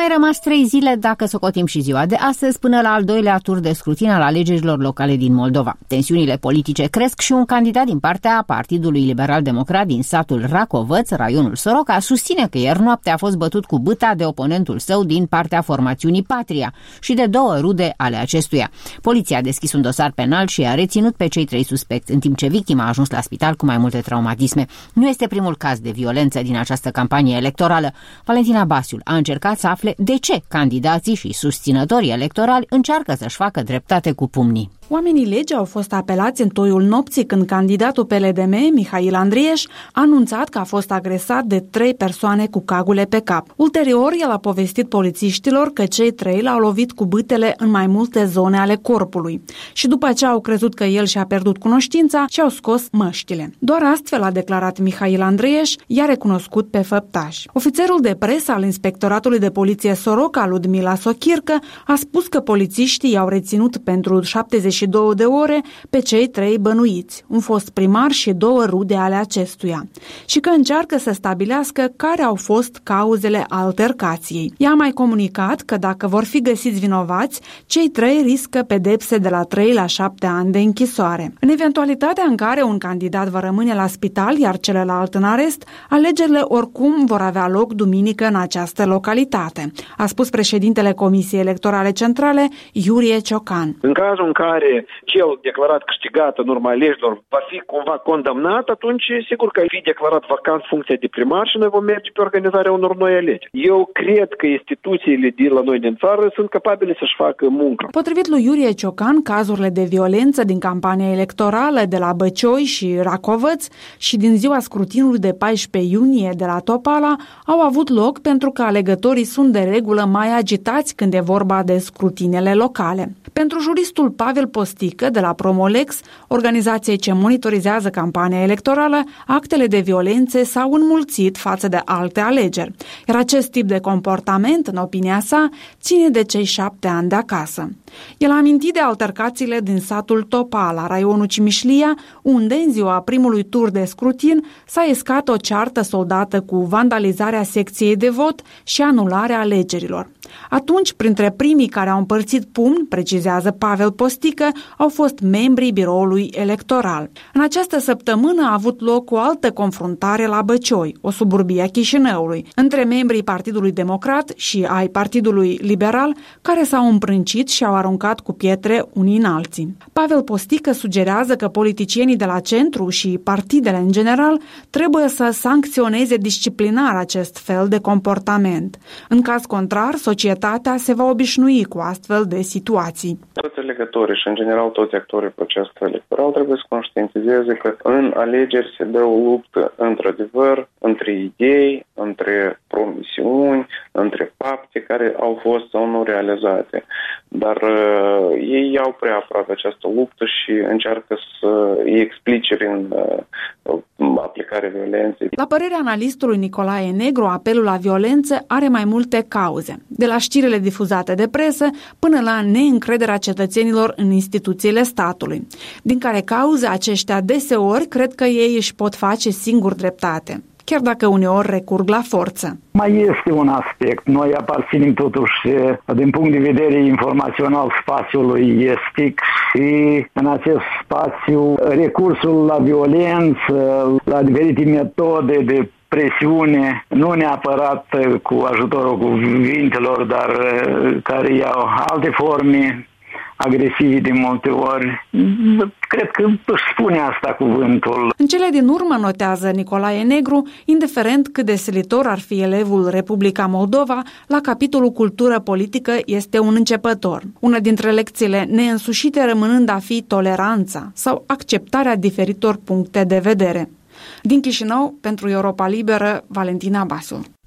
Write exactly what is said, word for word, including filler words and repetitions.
mai rămas trei zile, dacă socotim și ziua de astăzi, până la al doilea tur de scrutin al alegerilor locale din Moldova. Tensiunile politice cresc și un candidat din partea Partidului Liberal-Democrat din satul Racovăț, raionul Soroca, susține că ieri noapte a fost bătut cu bâta de oponentul său din partea formațiunii Patria și de două rude ale acestuia. Poliția a deschis un dosar penal și a reținut pe cei trei suspecți, în timp ce victima a ajuns la spital cu mai multe traumatisme. Nu este primul caz de violență din această campanie electorală. Valentina Basiul a încercat să afle de ce candidații și susținătorii electorali încearcă să-și facă dreptate cu pumnii. Oamenii legii au fost apelați în toiul nopții când candidatul P L D M, Mihail Andrieș, a anunțat că a fost agresat de trei persoane cu cagule pe cap. Ulterior, el a povestit polițiștilor că cei trei l-au lovit cu bâtele în mai multe zone ale corpului. Și după ce au crezut că el și-a pierdut cunoștința, și-au scos măștile. Doar astfel a declarat Mihail Andrieș, i-a recunoscut pe făptași. Ofițerul de presă al Inspectoratului de Poliție Soroca, Ludmila Sochircă, a spus că polițiștii i-au reținut pentru șaptezeci și două de ore pe cei trei bănuiți, un fost primar și două rude ale acestuia, și că încearcă să stabilească care au fost cauzele altercației. Ea a mai comunicat că dacă vor fi găsiți vinovați, cei trei riscă pedepse de la trei la șapte ani de închisoare. În eventualitatea în care un candidat va rămâne la spital, iar celălalt în arest, alegerile oricum vor avea loc duminică în această localitate, a spus președintele Comisiei Electorale Centrale, Iurie Ciocan. În cazul în care cel declarat câștigat în urma alegerilor va fi cumva condamnat, atunci sigur că va fi declarat vacant funcția de primar și noi vom merge pe organizarea unor noi alegeri. Eu cred că instituțiile de la noi din țară sunt capabile să-și facă munca. Potrivit lui Iurie Ciocan, cazurile de violență din campania electorală de la Băcioi și Racovăț și din ziua scrutinului de paisprezece iunie de la Topala au avut loc pentru că alegătorii sunt de regulă mai agitați când e vorba de scrutinele locale. Pentru juristul Pavel Postică de la Promolex, organizației ce monitorizează campania electorală, actele de violențe s-au înmulțit față de alte alegeri, iar acest tip de comportament, în opinia sa, ține de cei șapte ani de acasă. El a amintit de altercațiile din satul Topala, raionul Cimișlia, unde, în ziua primului tur de scrutin, s-a escat o ceartă soldată cu vandalizarea secției de vot și anularea alegerilor. Atunci, printre primii care au împărțit pumni, precizează Pavel Postică, au fost membrii biroului electoral. În această săptămână a avut loc o altă confruntare la Băcioi, o suburbie a Chișinăului, între membrii Partidului Democrat și ai Partidului Liberal, care s-au împrâncit și au aruncat cu pietre unii în alții. Pavel Postică sugerează că politicienii de la centru și partidele în general trebuie să sancționeze disciplinar acest fel de comportament. În caz contrar, societatea se va obișnui cu astfel de situații. Toți alegătorii și, în general, toți actorii procesului electoral trebuie să conștientizeze că în alegeri se dă o luptă, într-adevăr, între idei, între promisiuni, între fapte care au fost sau nu realizate. Dar uh, ei iau prea aproape această luptă și încearcă să îi explice prin uh, aplicarea violenței. La părerea analistului Nicolae Negru, apelul la violență are mai multe cauze, de la știrile difuzate de presă până la neîncrederea cetățenilor în instituțiile statului, din care cauze aceștia deseori cred că ei își pot face singuri dreptate, chiar dacă uneori recurg la forță. Mai este un aspect. Noi aparținem totuși, din punct de vedere informațional, spațiului estic și în acest spațiu recursul la violență, la diferite metode de presiune, nu neapărat cu ajutorul cuvintelor, dar care iau alte forme agresivi de multe ori. Cred că își spune asta cuvântul. În cele din urmă, notează Nicolae Negru, indiferent cât de silitor ar fi elevul Republica Moldova, la capitolul cultură politică este un începător. Una dintre lecțiile neînsușite rămânând a fi toleranța sau acceptarea diferitor puncte de vedere. Din Chișinău, pentru Europa Liberă, Valentina Basiul.